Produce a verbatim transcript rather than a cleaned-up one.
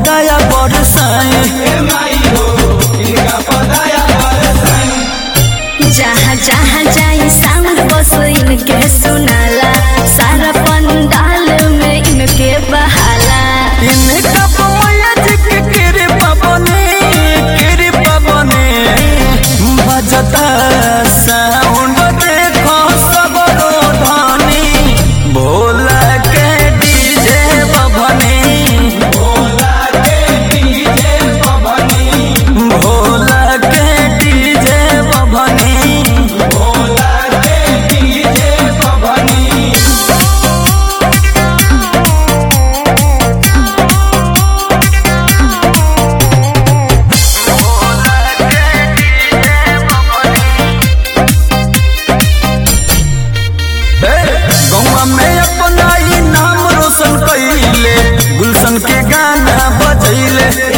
पदाया बरसाई जहाँ जहाँ जाई साउंड बस इनके सुनाला, सारा पंडाल में इनके बहाला। इनका मैया जी के कृपा बने कृपा बने बजता साउंड देखो सबरो धनी भोला के डीजे बभनी भोला के डीजे बभनी भोला के डीजे बभनी भोला के डीजे बभनी। गौवा में अपना ही नाम रोशन कइले, गुलशन के गाना बजैले।